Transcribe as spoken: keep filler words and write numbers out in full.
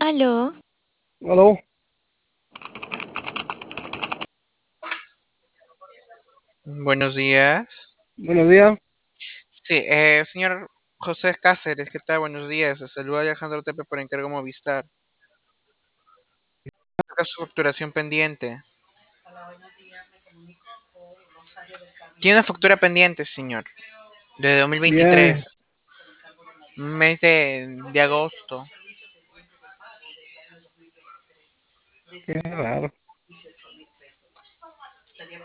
Aló, Aló, Buenos días. buenos días. Sí, eh, señor José Cáceres, ¿qué tal? Buenos días. Se saluda Alejandro Tepe por encargo Movistar. Acá su facturación pendiente. Tiene una factura pendiente, señor, de Bien, dos mil veintitrés, mes de, de agosto. qué raro.